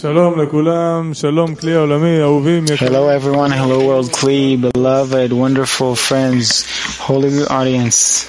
Hello everyone, hello World Kli, beloved, wonderful friends, holy audience.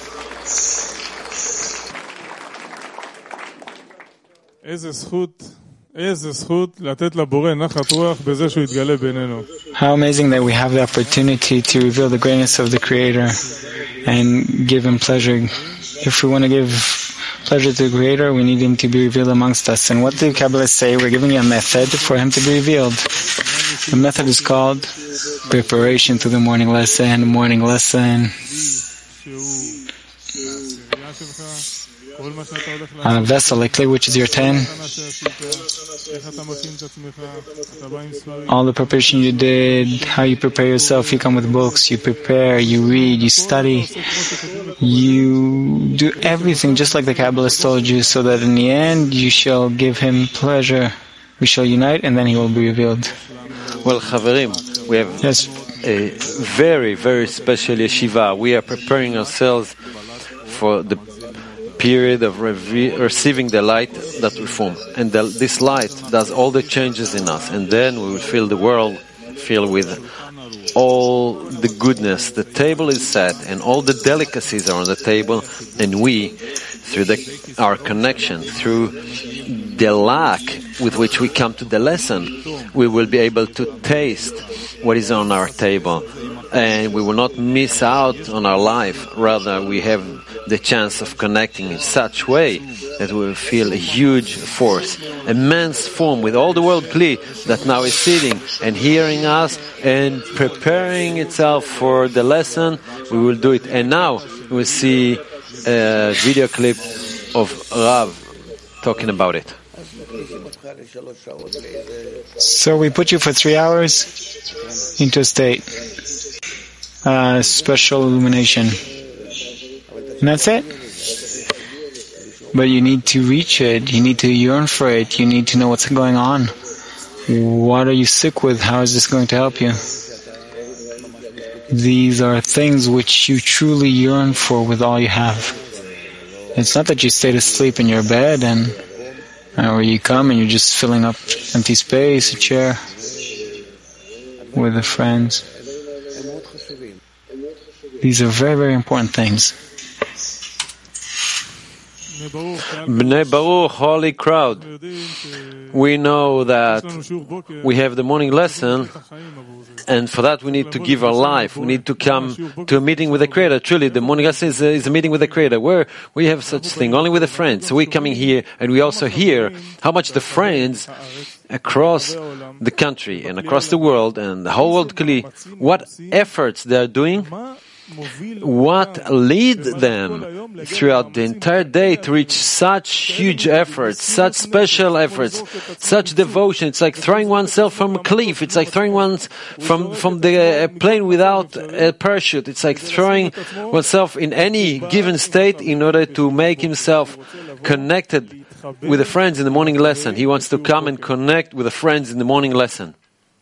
How amazing that we have the opportunity to reveal the greatness of the Creator and give Him pleasure. If we want to give pleasure to the Creator, we need Him to be revealed amongst us. And what do Kabbalists say? We're giving you a method for Him to be revealed. The method is called preparation to the morning lesson. On a vessel like clay, which is your 10. All the preparation you did, how you prepare yourself, you come with books, you prepare, you read, you study, you do everything just like the Kabbalist told you, so that in the end you shall give Him pleasure. We shall unite and then He will be revealed. Well, Chaverim, we have a very, very special yeshiva. We are preparing ourselves for the period of receiving the light that we form. And this light does all the changes in us. And then we will feel the world filled with all the goodness. The table is set and all the delicacies are on the table. And we, through our connection, through the lack with which we come to the lesson, we will be able to taste what is on our table. And we will not miss out on our life. Rather, we have the chance of connecting in such way that we will feel a huge force, immense form with all the World Kli that now is sitting and hearing us and preparing itself for the lesson. We will do it. And now we will see a video clip of Rav talking about it. So we put you for 3 hours into a state, special illumination. And that's it. But you need to reach it. You need to yearn for it. You need to know what's going on. What are you sick with? How is this going to help you? These are things which you truly yearn for with all you have. It's not that you stay asleep in your bed or you come and you're just filling up empty space, a chair, with the friends. These are very, very important things. Bnei Baruch, holy crowd, we know that we have the morning lesson, and for that we need to give our life. We need to come to a meeting with the Creator. Truly, the morning lesson is a meeting with the Creator, where we have such thing only with the friends. So we're coming here, and we also hear how much the friends across the country and across the world and the whole World Kli, what efforts they are doing, what leads them throughout the entire day to reach such huge efforts, such special efforts, such devotion. It's like throwing oneself from a cliff. It's like throwing one from the plane without a parachute. It's like throwing oneself in any given state in order to make himself connected with the friends in the morning lesson. He wants to come and connect with the friends in the morning lesson.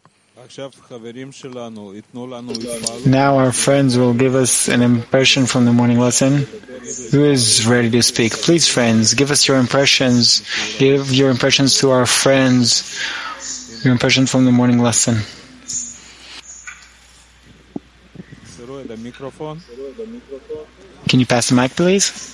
Now our friends will give us an impression from the morning lesson. Who is ready to speak? Please, friends, give us your impressions. Give your impressions to our friends. Your impression from the morning lesson. Can you pass the mic, please?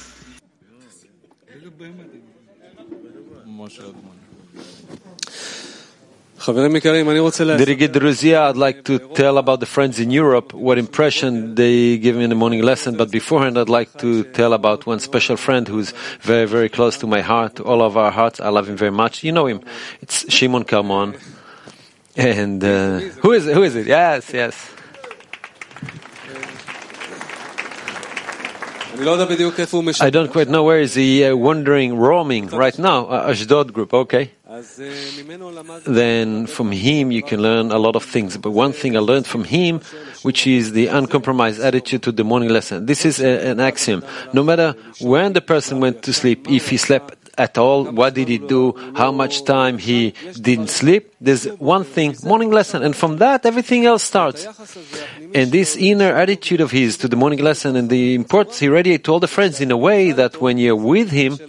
Dirigid Ruzia, I'd like to tell about the friends in Europe, what impression they give me in the morning lesson. But beforehand, I'd like to tell about one special friend who's very, very close to my heart, to all of our hearts. I love him very much. You know him. It's Shimon Kalmon. And who is it? Yes. I don't quite know where is he wandering, roaming right now. Ashdod group, okay. Then from him you can learn a lot of things. But one thing I learned from him, which is the uncompromised attitude to the morning lesson. This is an axiom. No matter when the person went to sleep, if he slept at all, what did he do, how much time he didn't sleep, there's one thing, morning lesson, and from that everything else starts. And this inner attitude of his to the morning lesson and the importance he radiates to all the friends in a way that when you're with him,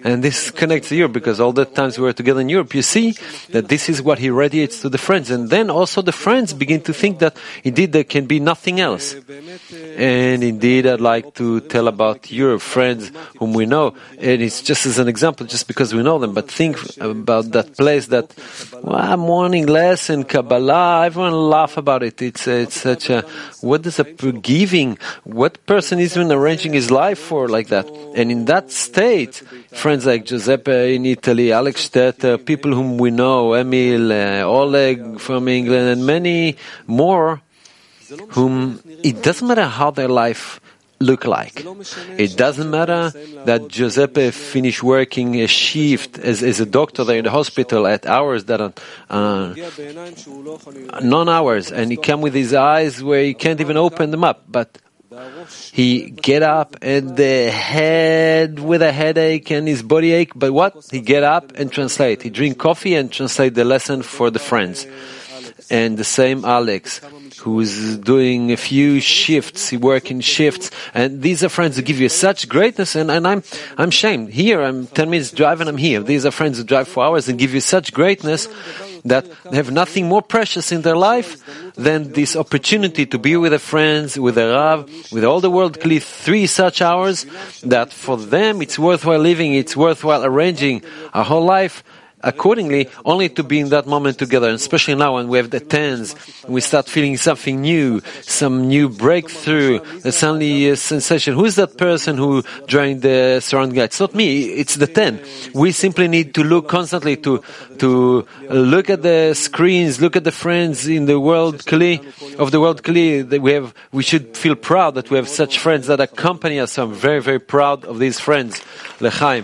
And this connects to Europe, because all the times we were together in Europe, you see that this is what he radiates to the friends. And then also the friends begin to think that indeed there can be nothing else. And indeed, I'd like to tell about Europe, friends whom we know. And it's just as an example, just because we know them, but think about that place that, morning lesson, Kabbalah, everyone laugh about it. It's such a, what is a giving? What person is even arranging his life for like that? And in that state, friends like Giuseppe in Italy, Alex Stetter, people whom we know, Emil, Oleg from England, and many more, whom it doesn't matter how their life look like. It doesn't matter that Giuseppe finished working a shift as a doctor there in the hospital at hours that are non-hours, and he came with his eyes where he can't even open them up, but he get up and the head with a headache and his body ache, but what? He get up and translate. He drink coffee and translate the lesson for the friends. And the same Alex, who's doing a few shifts, he work in shifts, and these are friends who give you such greatness, and I'm ashamed. Here, I'm 10 minutes drive and I'm here. These are friends who drive 4 hours and give you such greatness that they have nothing more precious in their life than this opportunity to be with the friends, with the Rav, with all the world Kli, 3 such hours, that for them it's worthwhile living, it's worthwhile arranging a whole life accordingly, only to be in that moment together. And especially now when we have the tens, we start feeling something new, some new breakthrough, there's suddenly a sensation. Who is that person who joined the surrounding guy? It's not me, it's the 10. We simply need to look constantly to look at the screens, look at the friends in the world Kli, of the world Kli that we should feel proud that we have such friends that accompany us. So I'm very, very proud of these friends. L'chaim.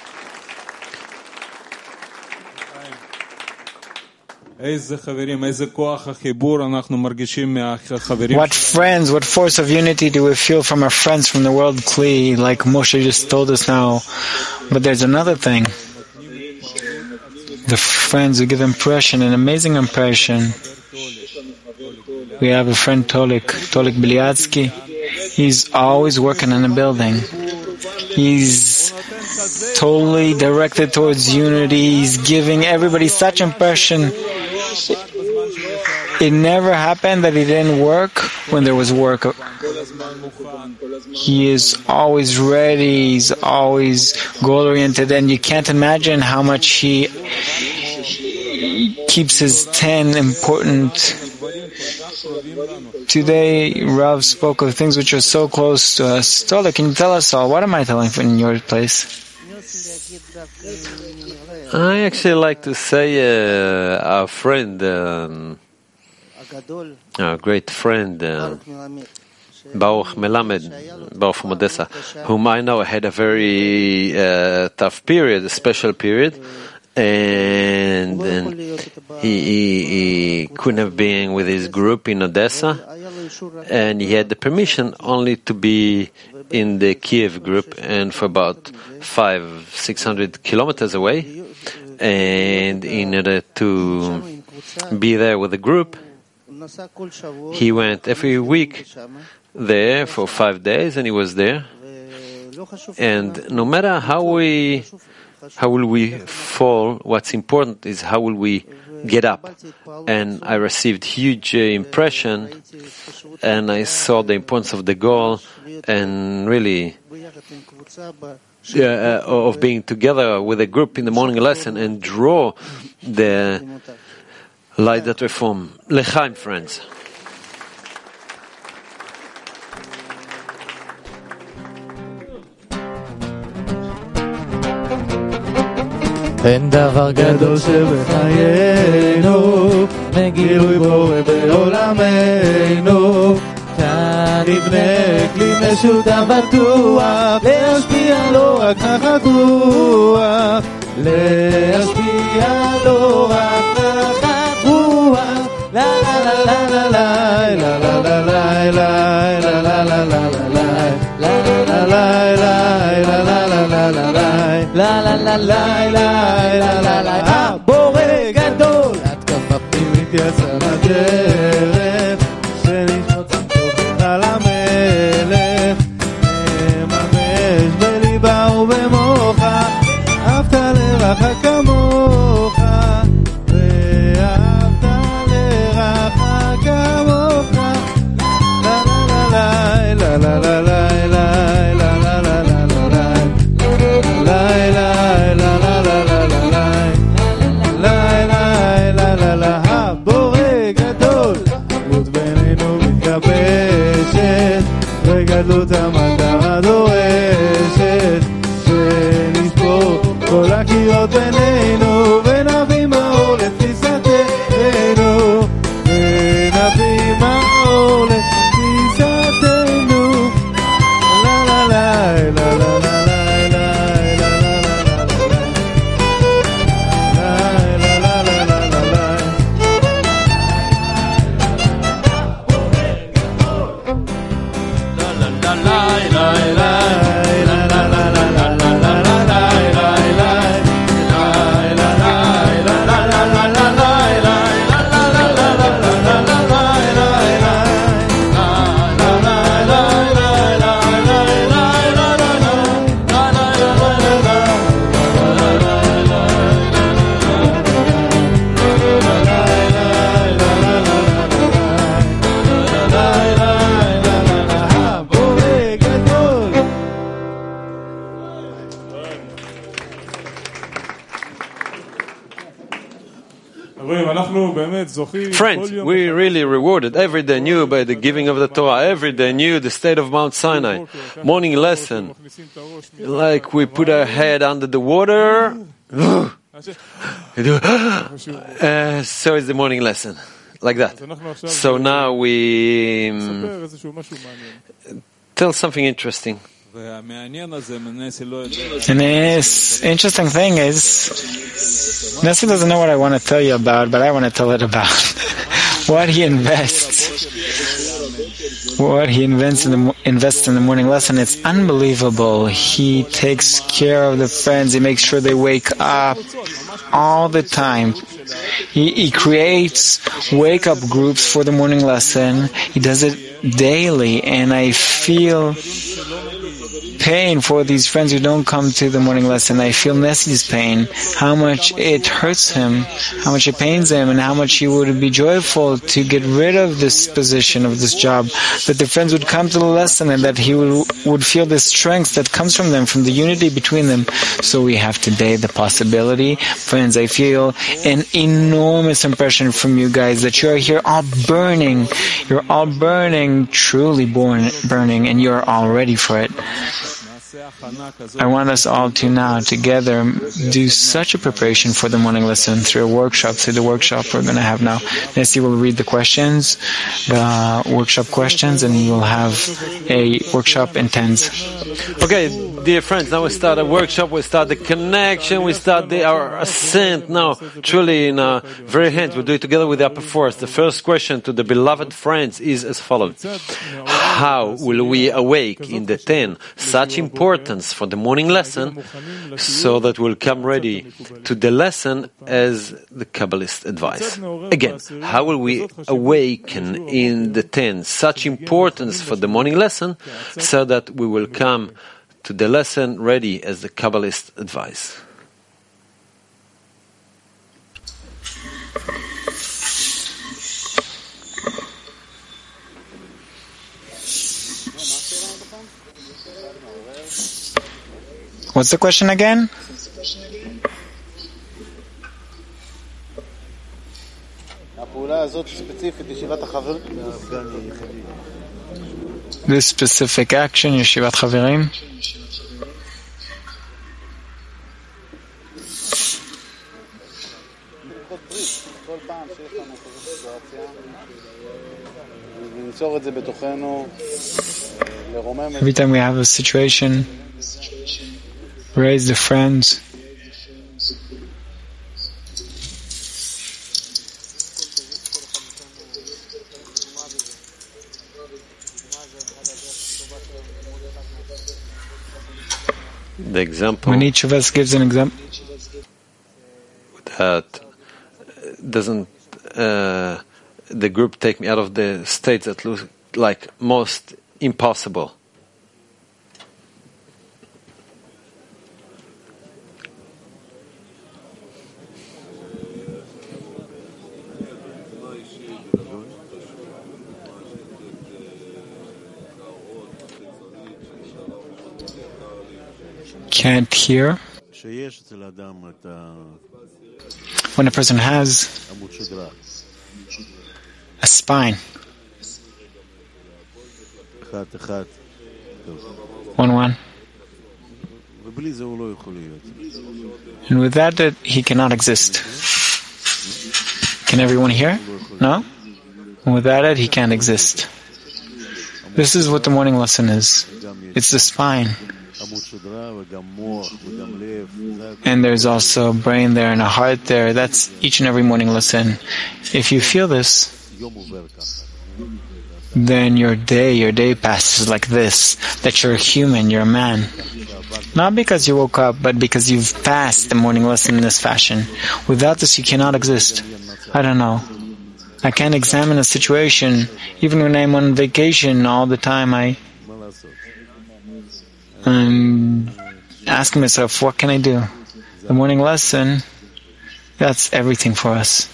What friends, what force of unity do we feel from our friends from the world Kli, like Moshe just told us now. But there's another thing. The friends who give impression, an amazing impression. We have a friend Tolik Biliatsky. He's always working in a building. He's totally directed towards unity. He's giving everybody such impression. It never happened that he didn't work when there was work. He is always ready. He's always goal-oriented, and you can't imagine how much he keeps his 10 important. Today, Rav spoke of things which are so close to us. Tola, can you tell us all? What am I telling in your place? I actually like to say our friend, our great friend, Baruch Melamed, Baruch from Odessa, whom I know had a very tough period, a special period, and he couldn't have been with his group in Odessa, and he had the permission only to be in the Kiev group, and for about 500-600 kilometers away, and in order to be there with the group, he went every week there for 5 days, and he was there. And no matter how will we fall, what's important is how will we get up. And I received huge impression, and I saw the importance of the goal, and really of being together with a group in the morning lesson and draw the light that reform. L'chaim, friends. אין דבר גדול שבחיינו מגילוי בורא בעולמנו כאן נבנה כלי משותף בטוח להשפיע לא רק נחת רוח להשפיע לא רק נחת רוח לה לה לה לה לה לה לה לה לה לה לה לה לה הבורא גדול התקפה פנימית יצא לדרך שנשמות תוכן על המלך ממש בליבה ובמוחה לרעך כמוך, ואהבת לרעך כמוך. לה לה לה לה גדלות המטרה דורשת שנשבור כל הקירות בינינו ונביא מאור לתפיסתנו ונביא מאור לתפיסתנו. לה לה לה לה לה Friends, we really rewarded every day new by the giving of the Torah, every day new the state of Mount Sinai, morning lesson, like we put our head under the water, so is the morning lesson, like that. So now we tell something interesting. And the interesting thing is, Nessie doesn't know what I want to tell you about, but I want to tell it about. What he invests in the morning lesson, it's unbelievable. He takes care of the friends. He makes sure they wake up all the time. He creates wake-up groups for the morning lesson. He does it daily, and I feel pain for these friends who don't come to the morning lesson. I feel Nessie's pain, how much it hurts him, how much it pains him, and how much he would be joyful to get rid of this position, of this job, that the friends would come to the lesson and that he would feel the strength that comes from them, from the unity between them. So we have today the possibility. Friends, I feel an enormous impression from you guys that you are here all burning. You're all burning, truly burning, and you're all ready for it. I want us all to now together do such a preparation for the morning lesson through a workshop. Through the workshop we're going to have now. Nessie will read the questions, the workshop questions, and we will have a workshop in tens. Okay, dear friends, now we start a workshop, we start the connection, we start our ascent now, truly in our very hands. We'll do it together with the upper force. The first question to the beloved friends is as follows. How will we awake in the 10 such importance for the morning lesson so that we'll come ready to the lesson as the Kabbalist advice? Again, how will we awaken in the 10 such importance for the morning lesson so that we will come to the lesson ready as the Kabbalist advice? What's the question again? This specific action, Yeshivat Chaverim? Every time we have a situation, raise the friends. The example. When each of us gives an example, that doesn't the group take me out of the states that look like most impossible. can't hear. When a person has a spine, 1-1, and with that he cannot exist. Can everyone hear? No? And without it he can't exist. This is what the morning lesson is. It's the spine. And there's also a brain there and a heart there. That's each and every morning lesson. If you feel this, then your day passes like this, that you're a human, you're a man. Not because you woke up, but because you've passed the morning lesson in this fashion. Without this, you cannot exist. I don't know. I can't examine a situation. Even when I'm on vacation all the time, I'm asking myself, what can I do? The morning lesson, that's everything for us.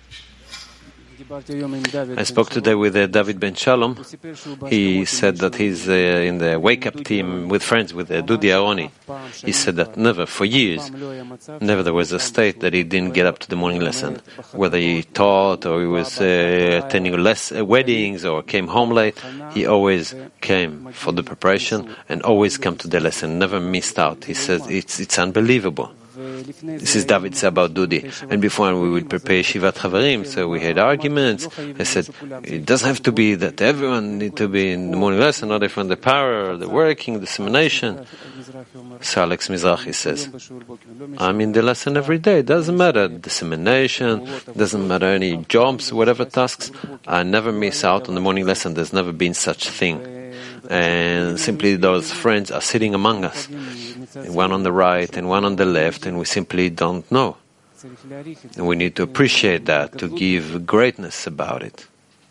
I spoke today with David Ben Shalom. He said that he's in the wake-up team with friends with Dudi Aroni. He said that never, for years, never there was a state that he didn't get up to the morning lesson. Whether he taught or he was attending weddings or came home late, he always came for the preparation and always come to the lesson, never missed out. He says it's unbelievable. This is David said about Dudi. And before we would prepare Shivat Chavarim, so we had arguments. I said, it doesn't have to be that everyone need to be in the morning lesson, not if on the power, the working, the dissemination. So Alex Mizrahi says, I'm in the lesson every day. It doesn't matter dissemination, doesn't matter any jobs, whatever tasks. I never miss out on the morning lesson. There's never been such thing. And simply those friends are sitting among us, one on the right and one on the left, and we simply don't know. And we need to appreciate that, to give greatness about it.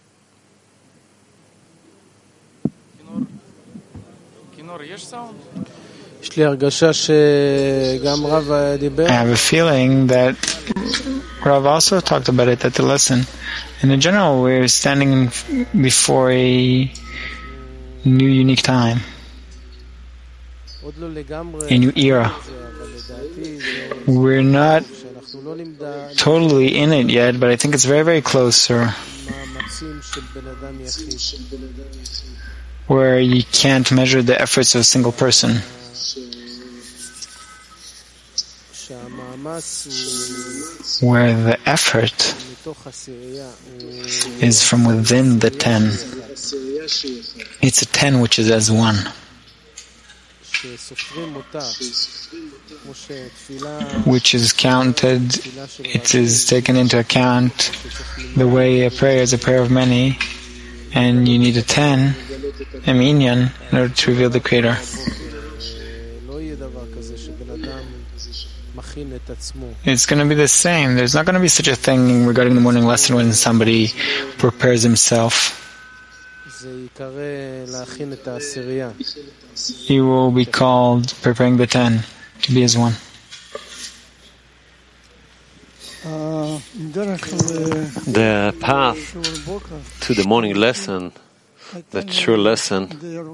I have a feeling that Rav also talked about it at the lesson. And in general, we're standing before a new unique time, a new era. We're not totally in it yet, but I think it's very, very close, where you can't measure the efforts of a single person. Where the effort is from within the 10. It's a 10 which is as one. Which is counted, it is taken into account the way a prayer is a prayer of many, and you need a 10, a minyan, in order to reveal the Creator. It's going to be the same. There's not going to be such a thing regarding the morning lesson when somebody prepares himself. He will be called preparing the 10 to be as one. The path to the morning lesson, the true lesson,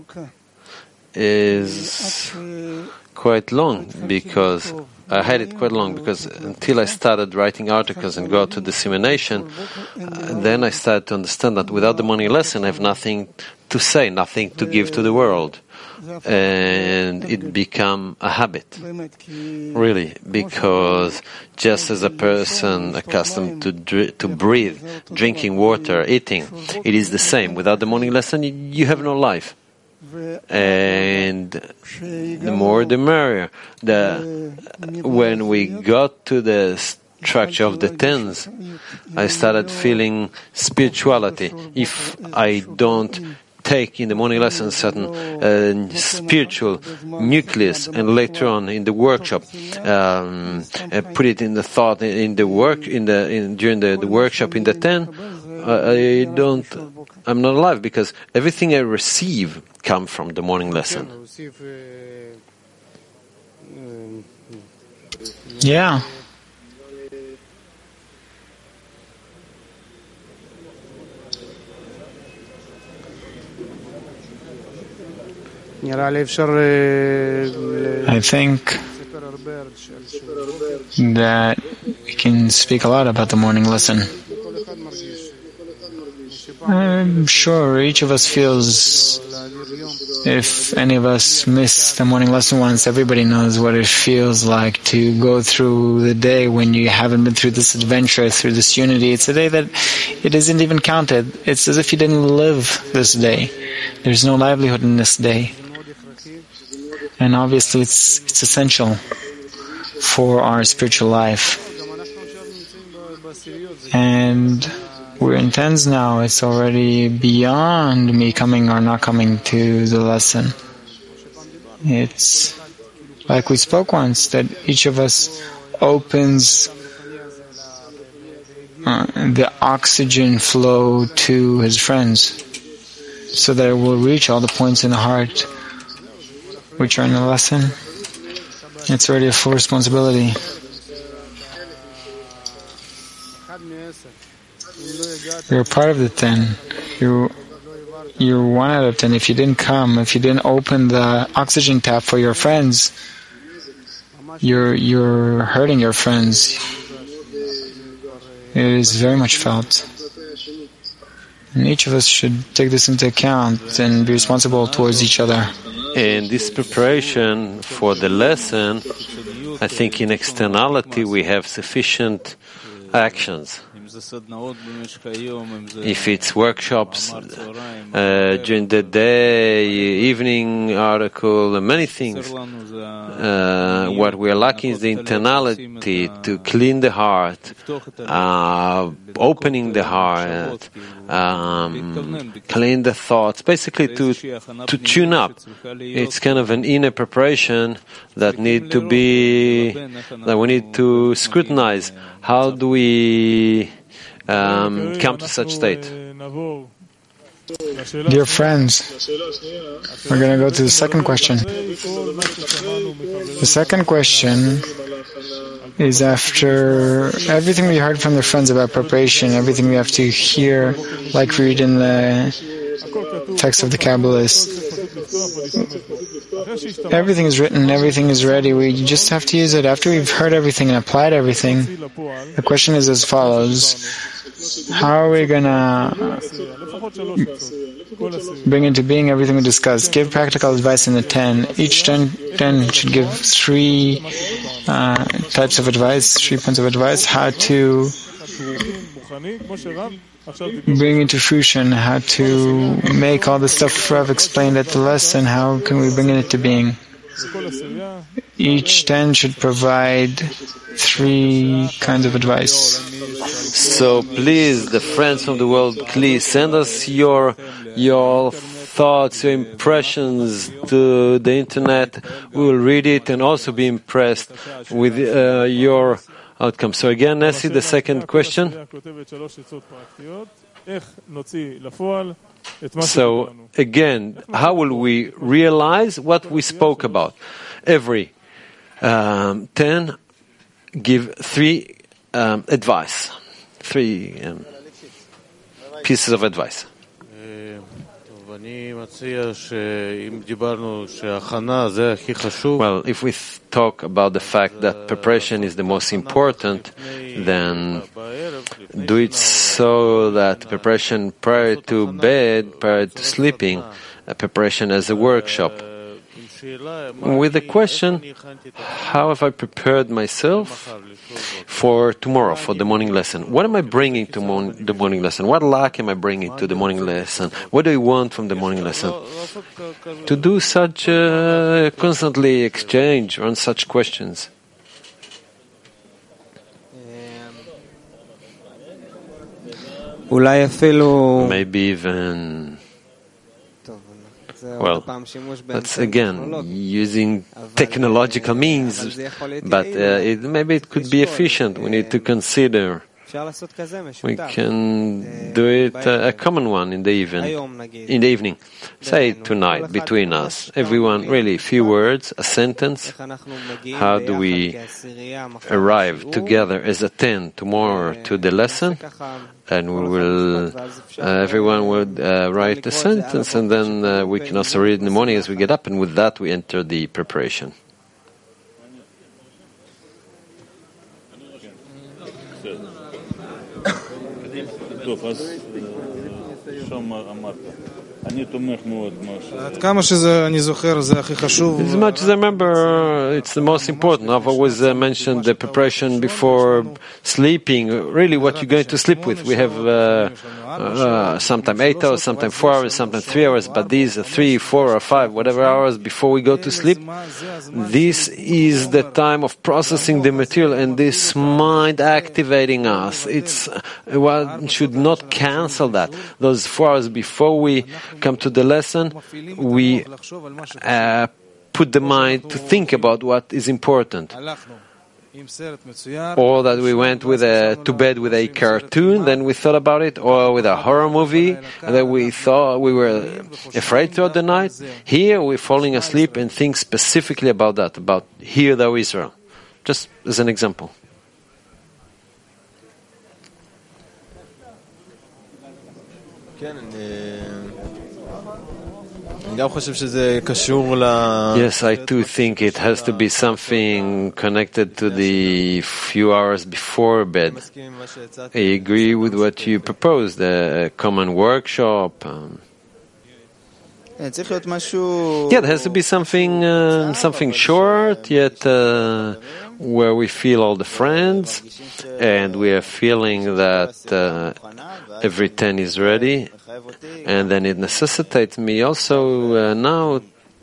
is quite long, because I had it quite long, because until I started writing articles and go to dissemination, then I started to understand that without the morning lesson I have nothing to say, nothing to give to the world. And it became a habit, really, because just as a person accustomed to breathe, drinking water, eating, it is the same. Without the morning lesson, you have no life. And the more the merrier. When we got to the structure of the tens, I started feeling spirituality. If I don't take in the morning lesson certain spiritual nucleus, and later on in the workshop put it in the thought in the work during the workshop in the 10, I'm not alive, because everything I receive comes from the morning lesson. Yeah. I think that we can speak a lot about the morning lesson. I'm sure each of us feels, if any of us miss the morning lesson once, everybody knows what it feels like to go through the day when you haven't been through this adventure, through this unity. It's a day that it isn't even counted. It's as if you didn't live this day. There's no livelihood in this day. And obviously it's essential for our spiritual life. And we're in tens now. It's already beyond me coming or not coming to the lesson. It's like we spoke once, that each of us opens the oxygen flow to his friends so that it will reach all the points in the heart which are in the lesson. It's already a full responsibility. You're part of the 10. You're 1 out of 10. If you didn't come, if you didn't open the oxygen tap for your friends, you're hurting your friends. It is very much felt. And each of us should take this into account and be responsible towards each other. In this preparation for the lesson, I think in externality we have sufficient actions. If it's workshops during the day, evening article, and many things, what we are lacking is the internality to clean the heart, opening the heart, clean the thoughts, basically to tune up. It's kind of an inner preparation that we need to scrutinize. How do we come to such state? Dear friends, we're going to go to the second question. The second question is after everything we heard from the friends about preparation, everything we have to hear, like we read in the text of the Kabbalist. Everything is written, everything is ready, we just have to use it. After we've heard everything and applied everything, the question is as follows. How are we going to bring into being everything we discussed? Give practical advice in the 10. Each 10 should give 3 types of advice, 3 points of advice, how to bring into fruition, how to make all the stuff Rav explained at the lesson, how can we bring it into being? Each 10 should provide 3 kinds of advice. So please, the friends from the world, please send us your thoughts, your impressions to the internet. We will read it and also be impressed with your outcome. So again, Nessie, the second question. So again, how will we realize what we spoke about? Every 10 give 3 advice, 3 pieces of advice. Well, if we talk about the fact that preparation is the most important, then do it so that preparation prior to bed, prior to sleeping, preparation as a workshop. With the question, how have I prepared myself for tomorrow, for the morning lesson? What am I bringing to the morning lesson? What lack am I bringing to the morning lesson? What do I want from the morning lesson? To do such constantly exchange on such questions. Maybe even... Well, that's again using technological means, but maybe it could be efficient. We need to consider We can do it a common one in the evening. Say it tonight between us. Everyone, really, a few words, a sentence. How do we arrive together as a 10 tomorrow to the lesson? And we will, everyone would write a sentence, and then we can also read in the morning as we get up, and with that we enter the preparation. As much as I remember, it's the most important. I've always mentioned the preparation before sleeping. Really, what you're going to sleep with. We have sometimes 8 hours, sometimes 4 hours, sometimes 3 hours, but these are 3, 4, or 5, whatever hours before we go to sleep. This is the time of processing the material and this mind activating us. One should not cancel that. Those 4 hours before we come to the lesson, we put the mind to think about what is important. Or that we went to bed with a cartoon, then we thought about it, or with a horror movie, and then we thought we were afraid throughout the night. Here we're falling asleep and think specifically about that, about Hear Thou Israel. Just as an example. Yes, I too think it has to be something connected to the few hours before bed. I agree with what you proposed, a common workshop. There has to be something short, yet where we feel all the friends, and we are feeling that every 10 is ready. And then it necessitates me also now,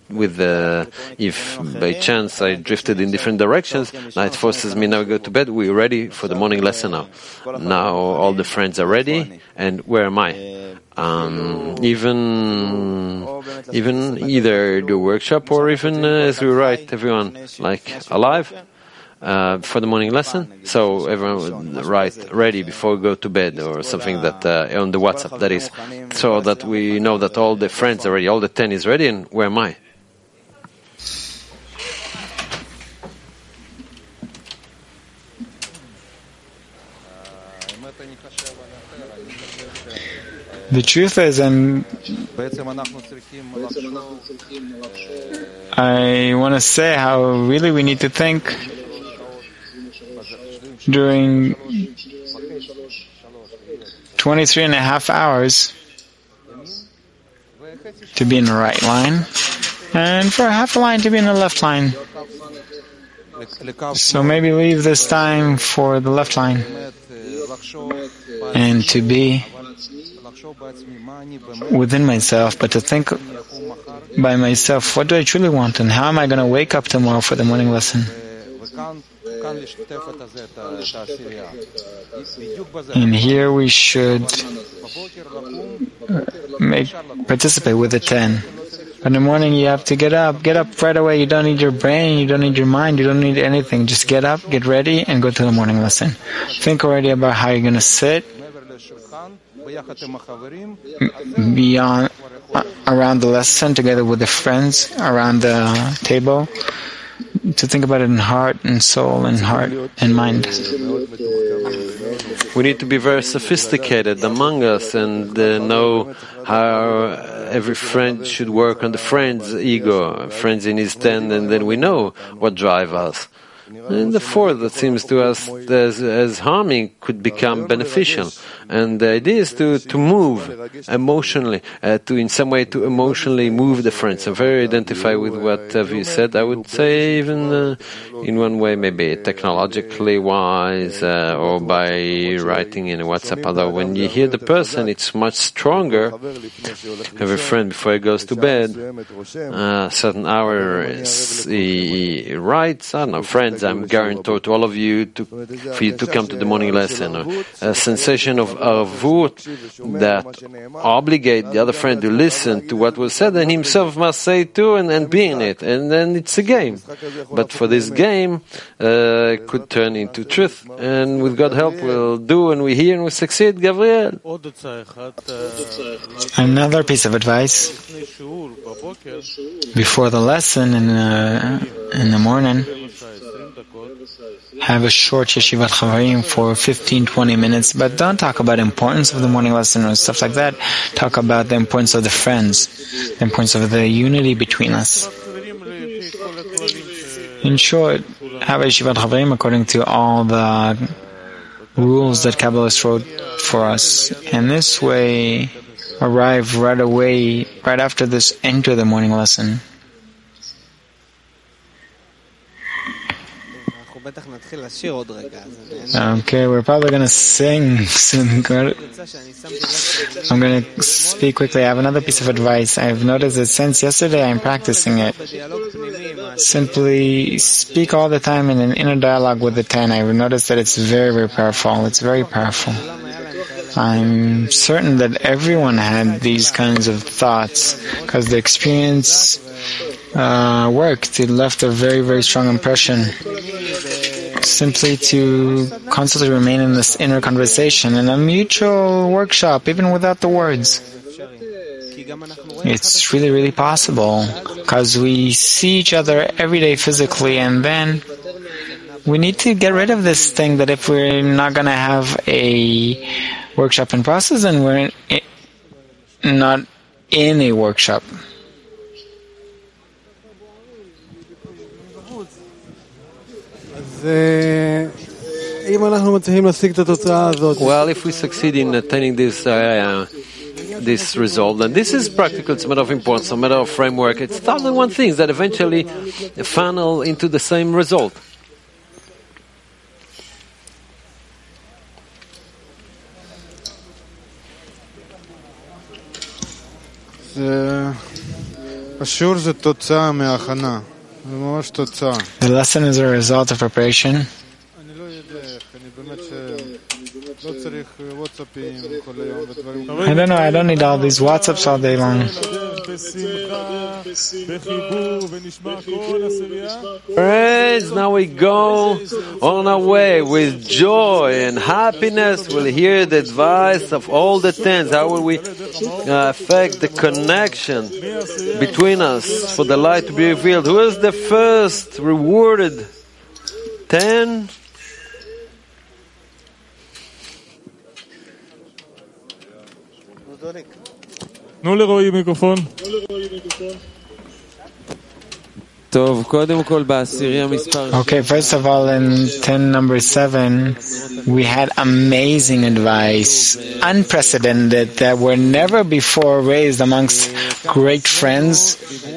if by chance I drifted in different directions, now it forces me now to go to bed. We're ready for the morning lesson now. Now all the friends are ready, and where am I? Even either the workshop or even as we write everyone like alive. For the morning lesson, so everyone would write ready before we go to bed or something that on the WhatsApp, that is, so that we know that all the friends are ready, all the 10 is ready, and where am I? The truth is, I want to say how really we need to think during 23 and a half hours to be in the right line, and for a half a line to be in the left line. So maybe leave this time for the left line, and to be within myself, but to think by myself, what do I truly want, and how am I going to wake up tomorrow for the morning lesson? And here we should participate with the 10. In the morning you have to get up right away. You don't need your brain, you don't need your mind, you don't need anything. Just get up, get ready, and go to the morning lesson. Think already about how you're going to sit around the lesson together with the friends around the table, to think about it in heart and soul and heart and mind. We need to be very sophisticated among us and know how every friend should work on the friend's ego, friends in his 10, and then we know what drives us. And the fourth that seems to us as harming could become beneficial. And the idea is to move emotionally, to in some way to emotionally move the friends. I'm very identified with what you said. I would say even in one way, maybe technologically wise, or by writing in a WhatsApp. Although when you hear the person, it's much stronger. Have a friend before he goes to bed, certain hour he writes, I don't know, friends, words I'm guarantor to all of you for you to come to the morning lesson. A sensation of arvut that obligate the other friend to listen to what was said, and himself must say too and be in it. And then it's a game. But for this game, could turn into truth. And with God's help, we'll do and we hear and we succeed. Gabriel. Another piece of advice before the lesson in the morning, have a short yeshivat chavarim for 15-20 minutes, but don't talk about the importance of the morning lesson or stuff like that. Talk about the importance of the friends, the importance of the unity between us. In short, have a yeshivat chavarim according to all the rules that Kabbalists wrote for us. And this way, arrive right away, right after this, enter the morning lesson. Okay, we're probably going to sing soon. I'm going to speak quickly. I have another piece of advice. I've noticed that since yesterday I'm practicing it. Simply speak all the time in an inner dialogue with the Ten. I've noticed that it's very, very powerful. It's very powerful. I'm certain that everyone had these kinds of thoughts because the experience worked. It left a very, very strong impression. Simply to constantly remain in this inner conversation, in a mutual workshop, even without the words. It's really, really possible because we see each other every day physically, and then we need to get rid of this thing that if we're not going to have a workshop in process, then we're not in a workshop. Well, if we succeed in attaining this result, then this is practical, it's a matter of importance, a matter of framework. It's 1,001 things that eventually funnel into the same result. The lesson is a result of preparation. I don't know, I don't need all these WhatsApps all day long. Friends, now we go on our way with joy and happiness. We'll hear the advice of all the Tens. How will we affect the connection between us for the light to be revealed? Who is the first rewarded 10? Okay, first of all, in 10 number 7, we had amazing advice, unprecedented, that were never before raised amongst great friends.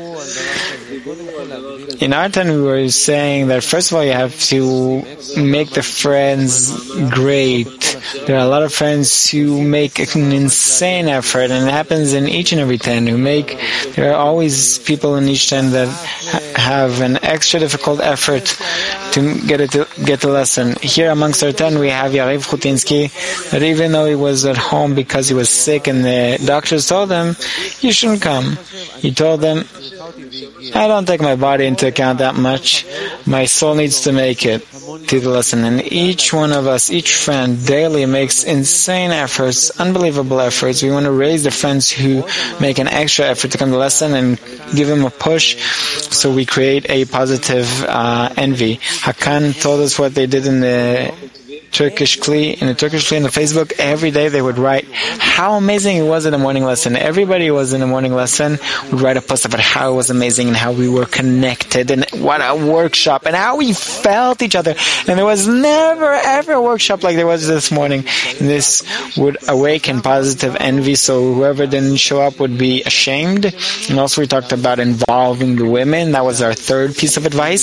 In our time, we were saying that first of all, you have to make the friends great. There are a lot of friends who make an insane effort, and it happens in each and every 10 there are always people in each 10 that have an extra difficult effort to get the lesson. Here amongst our 10, we have Yariv Khutinsky, that even though he was at home because he was sick and the doctors told him, you shouldn't come. He told them, I don't take my body into account that much. My soul needs to make it to the lesson. And each one of us, each friend, daily makes insane efforts, unbelievable efforts. We want to raise the friends who make an extra effort to come to the lesson and give them a push, so we create a positive envy. Hakan told us what they did in the Turkish Kli, in the Facebook. Every day they would write how amazing it was in the morning lesson. Everybody who was in the morning lesson would write a post about how it was amazing and how we were connected and what a workshop and how we felt each other. And there was never ever a workshop like there was this morning. And this would awaken positive envy, so whoever didn't show up would be ashamed. And also we talked about involving the women. That was our third piece of advice.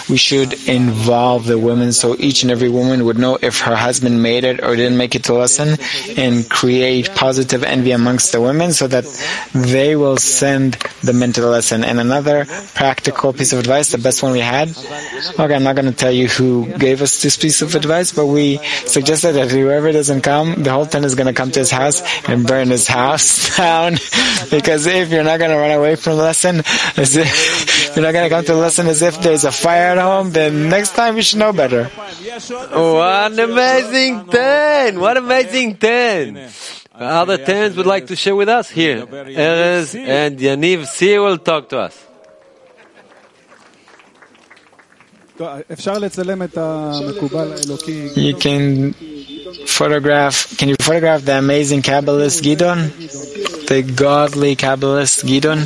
we should involve the women so each and every woman would know if her husband made it or didn't make it to lesson, and create positive envy amongst the women so that they will send the men to the lesson. And another practical piece of advice, the best one we had, okay, I'm not going to tell you who gave us this piece of advice, but we suggested that whoever doesn't come, the whole tent is going to come to his house and burn his house down. Because if you're not going to run away from the lesson, as if you're not going to come to the lesson as if there's a fire at home, then next time you should know better. What an amazing 10! What amazing 10! Other 10s would like to share with us here. Erez and Yaniv C will talk to us. You can you photograph the amazing Kabbalist Gidon? The godly Kabbalist Gidon?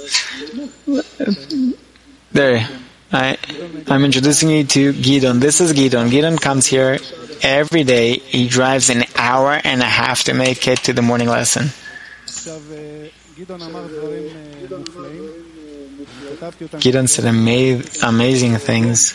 There. I'm introducing you to Gidon. This is Gidon. Gidon comes here every day. He drives an hour and a half to make it to the morning lesson. Gidon said amazing things.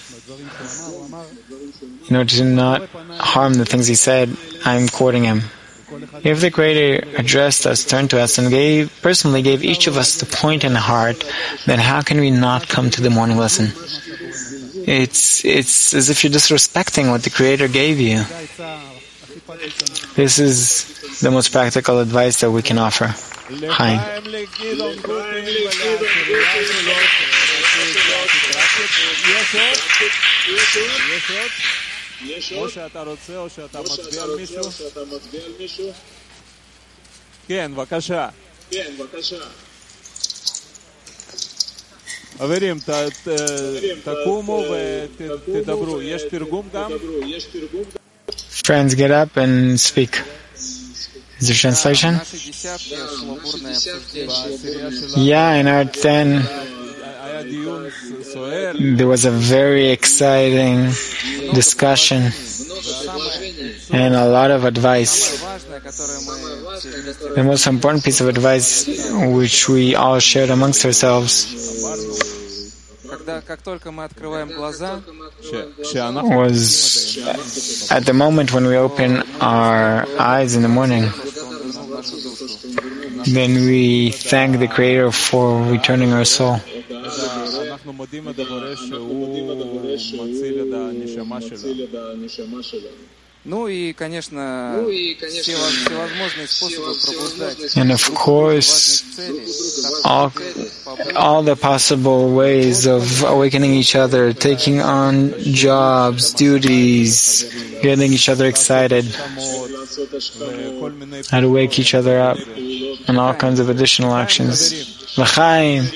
In order to not harm the things he said, I'm quoting him. If the Creator addressed us, turned to us, and personally gave each of us the point in the heart, then how can we not come to the morning lesson? It's as if you're disrespecting what the Creator gave you. This is the most practical advice that we can offer. Chaim. או שאתה רוצה או שאתה מצביע על מישהו? כן, בבקשה. חברים, תקומו ותדברו. יש תרגום גם? Friends, get up and speak. Is there translation? Yeah, in our 10, there was a very exciting discussion and a lot of advice. The most important piece of advice which we all shared amongst ourselves was at the moment when we open our eyes in the morning, then we thank the Creator for returning our soul. And of course, all the possible ways of awakening each other, taking on jobs, duties, getting each other excited, how to wake each other up, and all kinds of additional actions. L'chaim.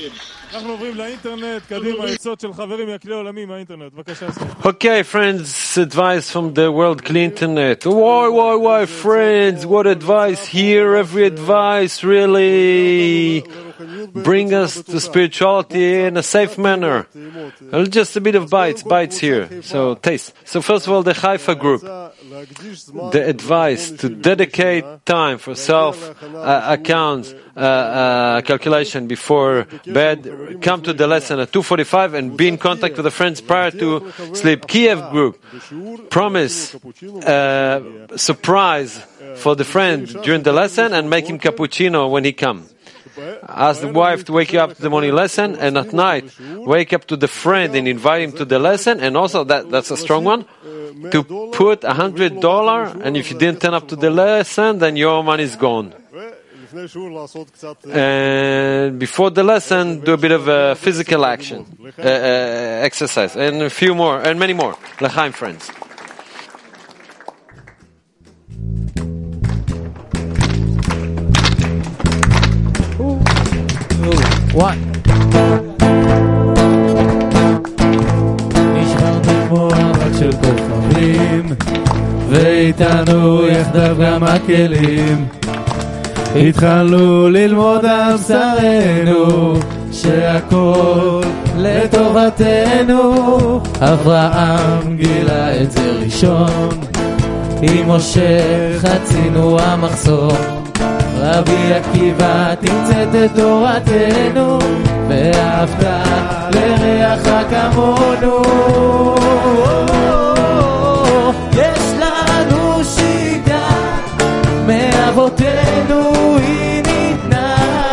Okay, friends, advice from the World Kli Internet. Why, friends? What advice here? Every advice really bring us to spirituality in a safe manner. Just a bit of bites here. So, taste. So, first of all, the Haifa group. The advice to dedicate time for self-accounts, calculation before bed, come to the lesson at 2:45 and be in contact with the friends prior to sleep. Kiev group, promise surprise for the friend during the lesson and make him cappuccino when he comes. Ask the wife to wake you up to the morning lesson, and at night wake up to the friend and invite him to the lesson. And also that's a strong one, to put $100, and if you didn't turn up to the lesson, then your money is gone. And before the lesson, do a bit of a physical action, exercise, and a few more, and many more. L'chaim, friends. One. נשמרנו כמו אבק של כוכבים, ואיתנו יחדיו גם הכלים. התחלנו ללמוד על בשרנו שהכל לטובתנו. אברהם גילה את זה ראשון, עם משה חצינו המחסום. רבי עקיבא תמצת את תורתנו, ואהבת לריח כמונו. יש לנו שיטה מאבותינו היא ניתנה,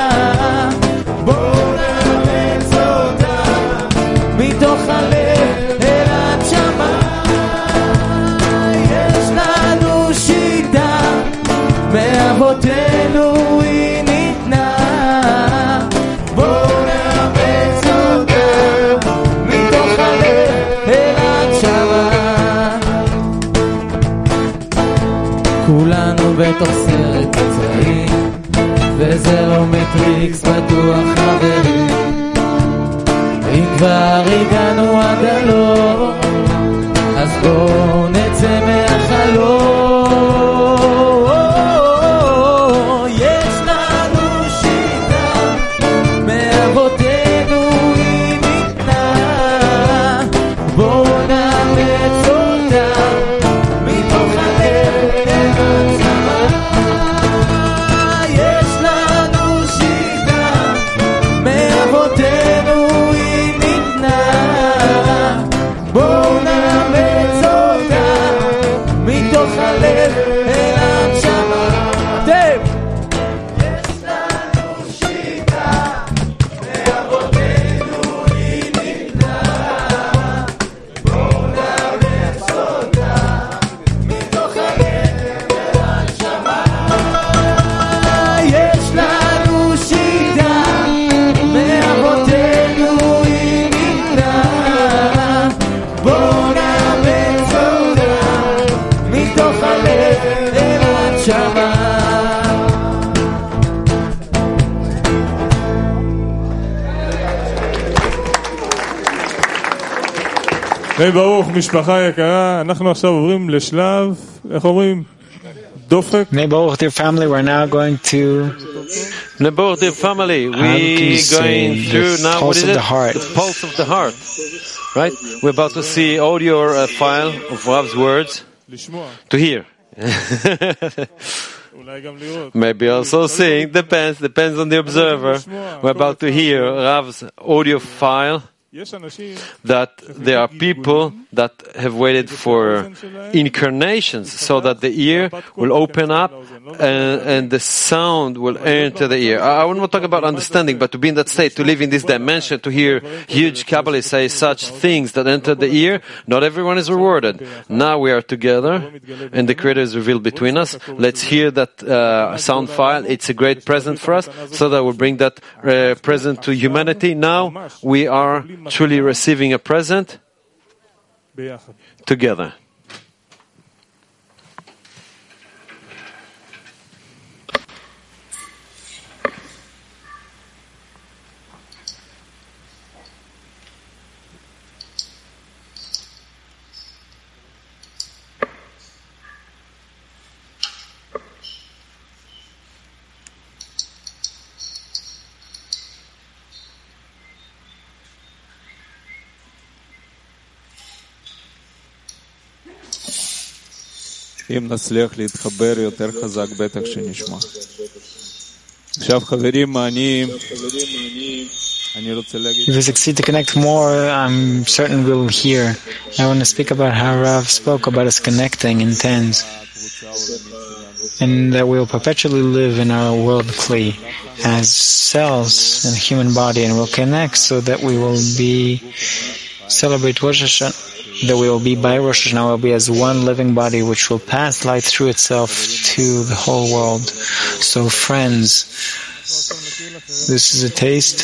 בואו נאמץ אותה מתוך הלב אל הנשמה. יש לנו שיטה מאבותינו היא ניתנה, בואו נאמץ אותה מתוך הלב אל הנשמה. כולנו בתוך סרט צבעים, וזה לא מטריקס בטוח חברים. אם כבר הגענו עד הלום, אז בואו נצא מהחלום. יש לנו שיטה מאבותינו היא ניתנה, בואו נאמץ אותה מתוך הלב אל הנשמה. יש לנו שיטה מאבותינו היא ניתנה, בואו נאמץ אותה מתוך הלב אל הנשמה. אתם! יש לנו שיטה מאבותינו היא ניתנה, בואו נאמץ אותה מתוך הלב אל הנשמה. יש לנו שיטה מאבותינו היא ניתנה, בואו נאמץ אותה מתוך הלב אל הנשמה. היי ברוך, משפחה יקרה, אנחנו עכשיו עוברים לשלב, איך אומרים? דופק. Nay Baruch, dear family, we're now going to Nebor, dear family, How can you we're say going through the now, what pulse is of it? the heart? The pulse of the heart. Right? We're about to see audio file of Rav's words לשמוע, to hear. אולי גם לראות. Maybe also seeing, depends on the observer. We're about to hear Rav's audio file. יש אנשים That there are people that have waited for incarnations so that the ear will open up and the sound will enter the ear. I will not talk about understanding, but to be in that state, to live in this dimension, to hear huge Kabbalists say such things that enter the ear, not everyone is rewarded. Now we are together and the Creator is revealed between us. Let's hear that sound file. It's a great present for us, so that we'll bring that present to humanity. Now we are truly receiving a present ביחד. together. אם נצליח להתחבר יותר חזק, בטח שנשמע. עכשיו חברים, אני רוצה להגיד... If we succeed to connect more, I'm certain we'll hear. I want to speak about how Rav spoke about us connecting in tens, and that we will perpetually live in our world Kli as cells in a human body, and we'll connect so that we will celebrate Rosh Hashanah. That we will be by Rosh Hashanah, will be as one living body which will pass light through itself to the whole world. So friends, this is a taste.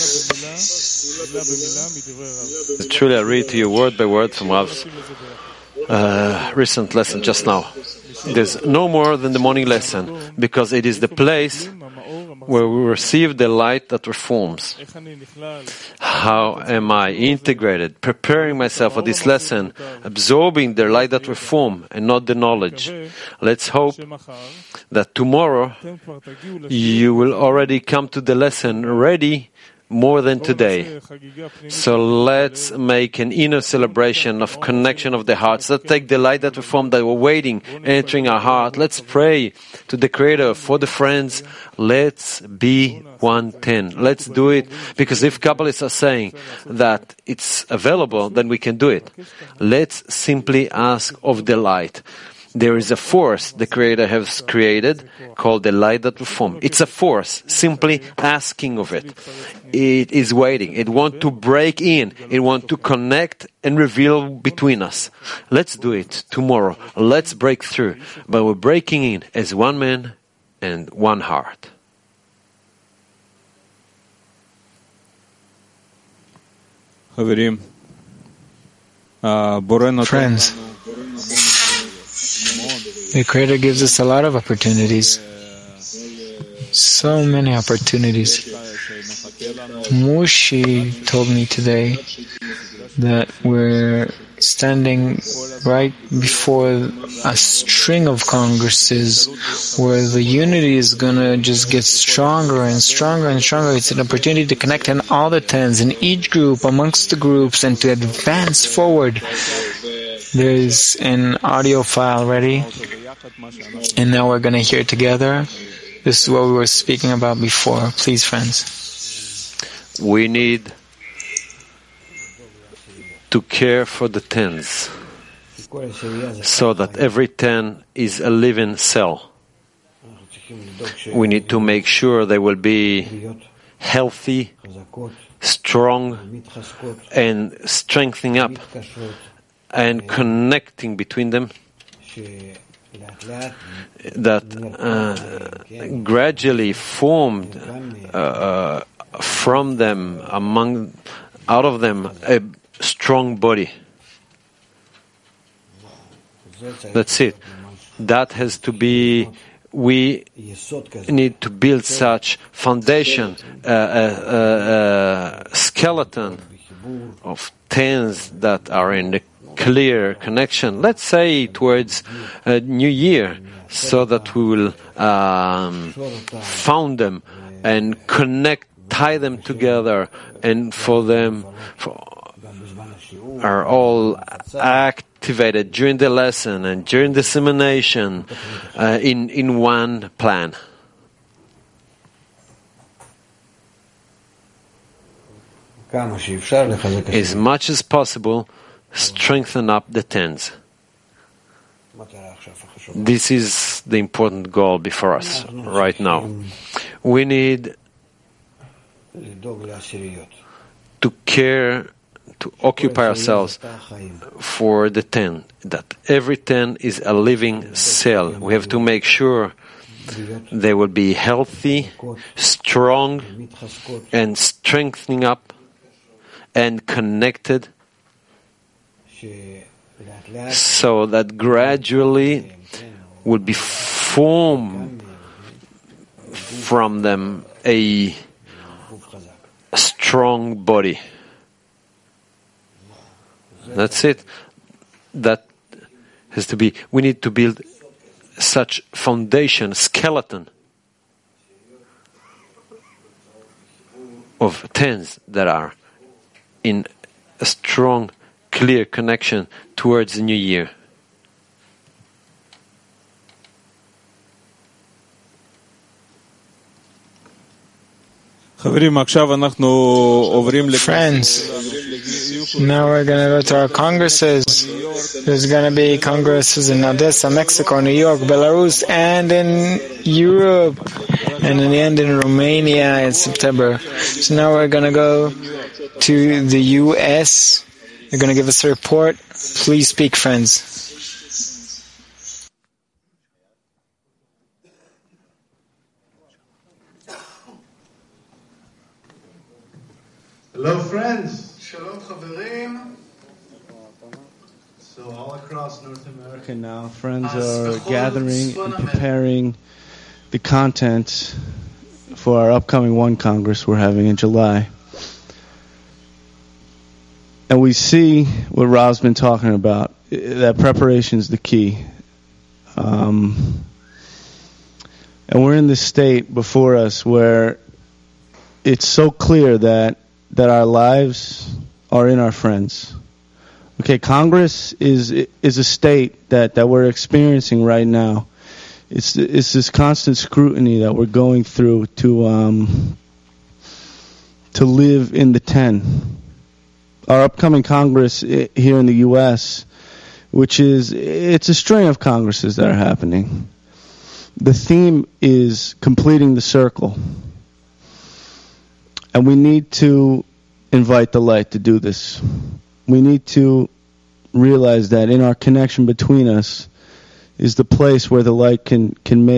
Truly, I read to you word by word from Rav's recent lesson just now. There's no more than the morning lesson, because it is the place where we receive the light that reforms. How am I integrated, preparing myself for this lesson, absorbing the light that reforms and not the knowledge? Let's hope that tomorrow you will already come to the lesson ready more than today. So let's make an inner celebration of connection of the hearts. Let's take the light that we formed, that we're waiting, entering our heart. Let's pray to the Creator for the friends. Let's be 110. Let's do it, because if Kabbalists are saying that it's available, then we can do it. Let's simply ask of the light. There is a force the Creator has created called the light that will form. It's a force, simply asking of it. It is waiting. It wants to break in. It wants to connect and reveal between us. Let's do it tomorrow. Let's break through. But we're breaking in as one man and one heart. Friends, the Creator gives us a lot of opportunities. So many opportunities. Mushi told me today that we're standing right before a string of congresses where the unity is going to just get stronger and stronger and stronger. It's an opportunity to connect in all the tens, in each group, amongst the groups, and to advance forward. There's an audio file ready, and now we're going to hear it together. This is what we were speaking about before. Please, friends. We need to care for the tens, so that every ten is a living cell. We need to make sure they will be healthy, strong, and strengthening up and connecting between them, that gradually formed from them, out of them, a strong body. That's it. That has to be. We need to build such foundation, skeleton of tens that are in the clear connection. Let's say towards a new year, so that we will found them and connect, tie them together, and for them are all activated during the lesson and during dissemination in one plan. As much as possible, strengthen up the tens. This is the important goal before us right now. We need to care, to occupy ourselves for the ten, that every ten is a living cell. We have to make sure they will be healthy, strong, and strengthening up and connected, so that gradually will be formed from them a strong body. That's it. That has to be. We need to build such foundation, skeleton of tens that are in a strong, clear connection towards the new year. Friends, now we're going to go to our congresses. There's going to be congresses in Odessa, Mexico, New York, Belarus, and in Europe, and in the end in Romania in September. So now we're going to go to the U.S. They're going to give us a report. Please speak, friends. Hello, friends. Shalom, chaverim. So all across North America now, friends are gathering and preparing the content for our upcoming One Congress we're having in July. And we see what Rob's been talking about, that preparation is the key. And we're in this state before us where it's so clear that our lives are in our friends. Okay, Congress is a state that we're experiencing right now. It's this constant scrutiny that we're going through to live in the 10. Our upcoming Congress here in the U.S., it's a string of Congresses that are happening. The theme is completing the circle. And we need to invite the light to do this. We need to realize that in our connection between us is the place where the light can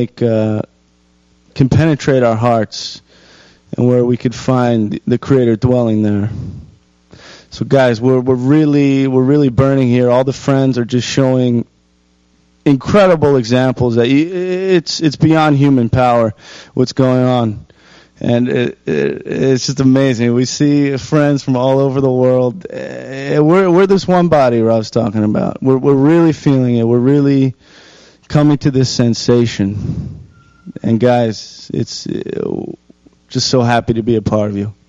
penetrate our hearts, and where we could find the Creator dwelling there. So, guys, we're really burning here. All the friends are just showing incredible examples that it's beyond human power what's going on. And it's just amazing. We see friends from all over the world. We're this one body Rav's talking about. We're really feeling it. We're really coming to this sensation. And guys, it's just so happy to be a part of you.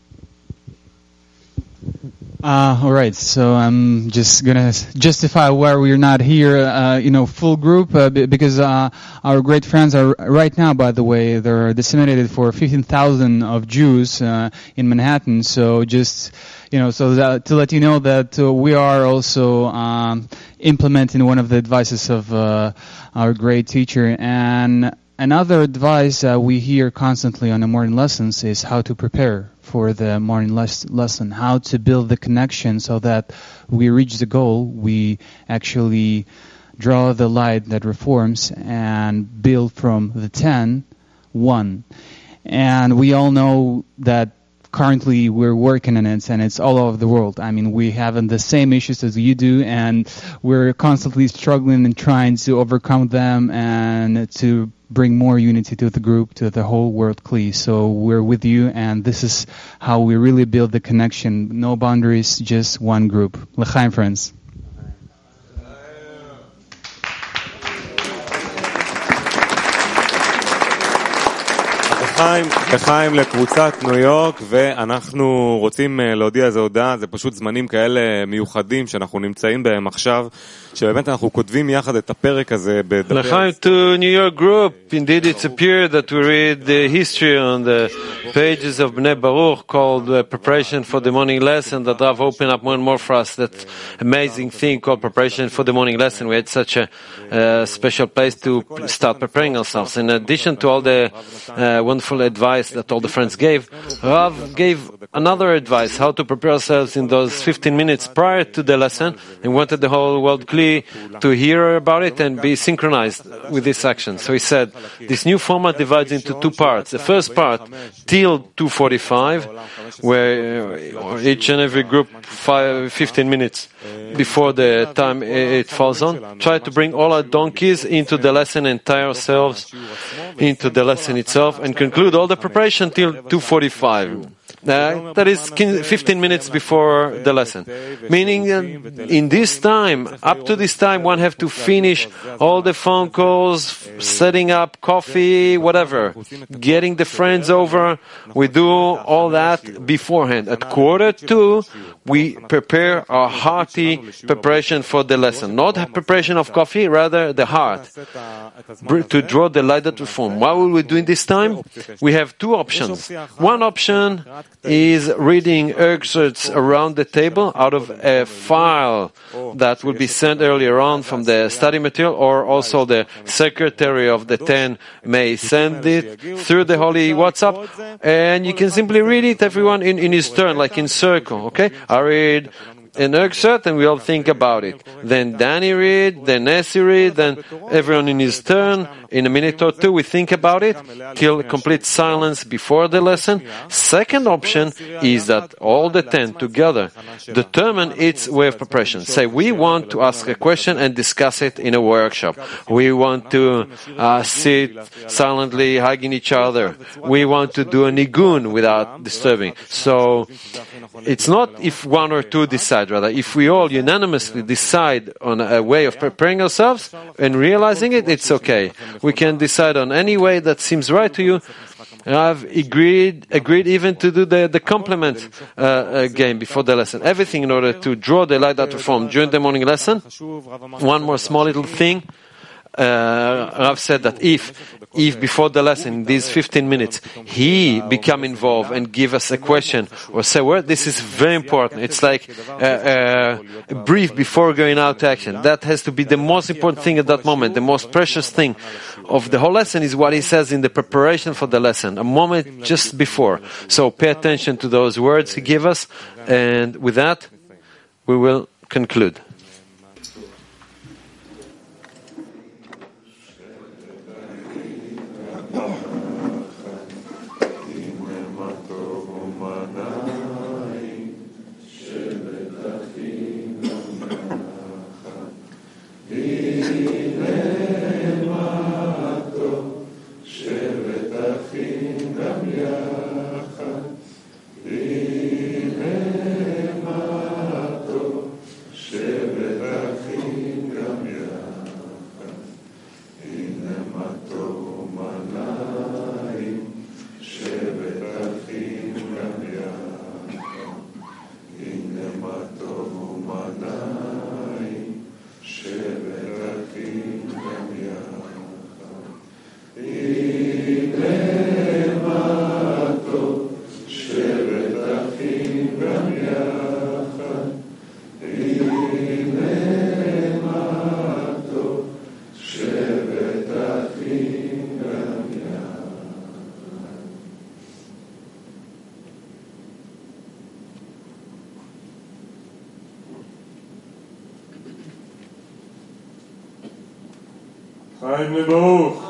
All right, so I'm just gonna justify why we're not here, full group, because our great friends are right now. By the way, they're disseminated for 15,000 of Jews in Manhattan. So just to let you know that we are also implementing one of the advices of our great teacher. And another advice that we hear constantly on the morning lessons is how to prepare for the morning lesson, how to build the connection so that we reach the goal, we actually draw the light that reforms and build from the 10, 1. And we all know that currently we're working on it, and it's all over the world. I mean, we have the same issues as you do, and we're constantly struggling and trying to overcome them and to bring more unity to the group, to the whole world Kli. So we're with you, and this is how we really build the connection. No boundaries, just one group. L'chaim, friends. לחיים לקבוצת ניו יורק, ואנחנו רוצים להודיע איזו הודעה. זה פשוט זמנים כאלה מיוחדים שאנחנו נמצאים בהם עכשיו, שבאמת אנחנו כותבים יחד את הפרק הזה בדפי. לחיים to New York group. Indeed, it's a period that we read the history on the pages of Bnei Baruch called Preparation for the Morning Lesson, that Rav opened up more and more for us. That amazing thing called Preparation for the Morning Lesson. We had such a special place to start preparing ourselves. In addition to all the wonderful advice that all the friends gave, Rav gave another advice, how to prepare ourselves in those 15 minutes prior to the lesson, and wanted the whole world Kli to hear about it and be synchronized with this action. So he said, this new format divides into two parts. The first part, till 2:45, where each and every group 15 minutes before the time it falls on, try to bring all our donkeys into the lesson and tie ourselves into the lesson itself, and conclude all the preparation till 2:45. That is 15 minutes before the lesson. Meaning, in this time, up to this time, one have to finish all the phone calls, setting up coffee, whatever, getting the friends over. We do all that beforehand. At 1:45, we prepare our hearty preparation for the lesson. Not preparation of coffee, rather the heart, to draw the light that reform. What will we do in this time? We have two options. One option is reading excerpts around the table out of a file that will be sent earlier on from the study material, or also the secretary of the 10 may send it through the holy WhatsApp, and you can simply read it, everyone in his turn, like in circle, okay? I read an excerpt and we all think about it. Then Danny read, then Nessie read, then everyone in his turn. In a minute or two we think about it till complete silence before the lesson. Second option is that all the 10 together determine its way of preparation. Say, we want to ask a question and discuss it in a workshop. We want to sit silently hugging each other. We want to do a nigun without disturbing. So It's not if one or two decide, rather, if we all unanimously decide on a way of preparing ourselves and realizing it, it's okay. We can decide on any way that seems right to you. I've agreed even to do the complement game before the lesson. Everything in order to draw the light out of form during the morning lesson. One more small little thing. Rav said that if before the lesson, in these 15 minutes, he become involved and give us a question or say a word, this is very important. It's like a brief before going out to action. That has to be the most important thing at that moment. The most precious thing of the whole lesson is what he says in the preparation for the lesson, a moment just before. So pay attention to those words he gave us, and with that, we will conclude. חיים לברוך.